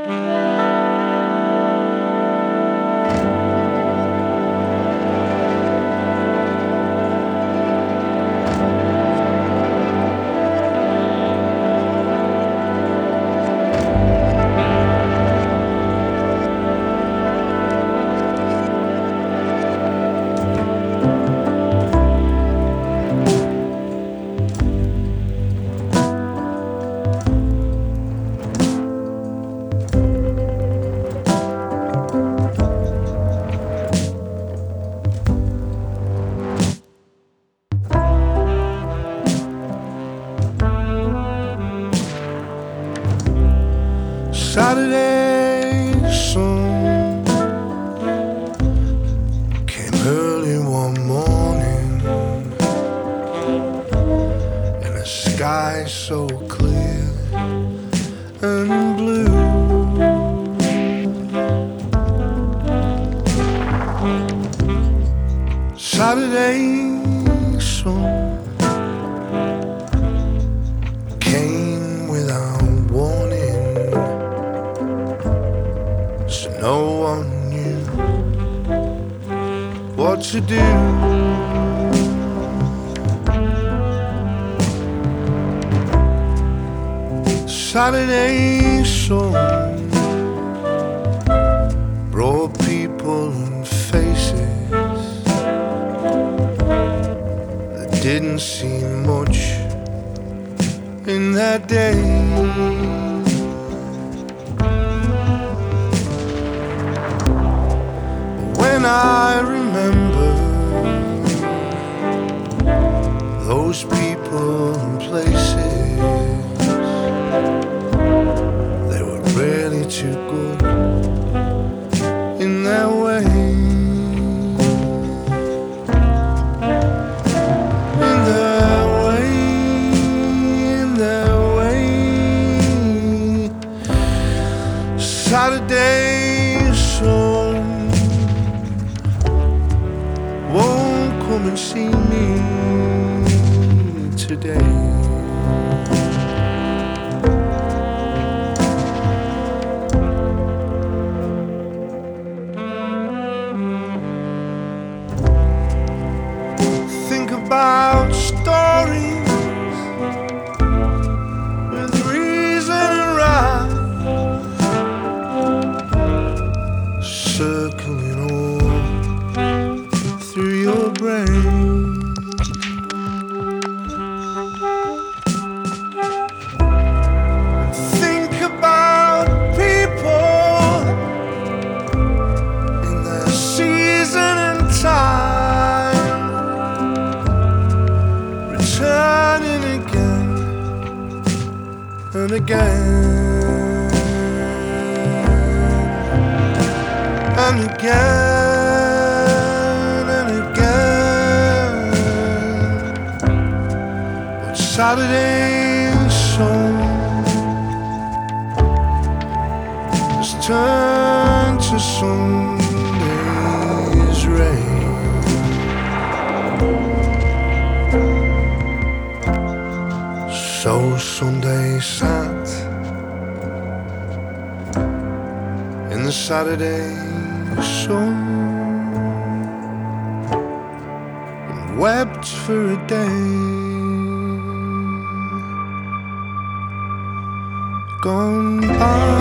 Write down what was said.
Saturday sun came early one morning in a sky so clear and blue. Saturday sun came without warning, so no one knew what to do. Saturday sun brought people and faces that didn't seem much in that day. When I remember those people and places, they were really too good in their way. In their way, in their way. Saturday sun won't come and see me today. Think about stories with reason and rhyme circling all through your brain. Think about people in their season and time, returning again and again and again and again. But Saturday sun has turned to Sunday's rain. So Sunday sat in the Saturday sun and wept for a day gone by.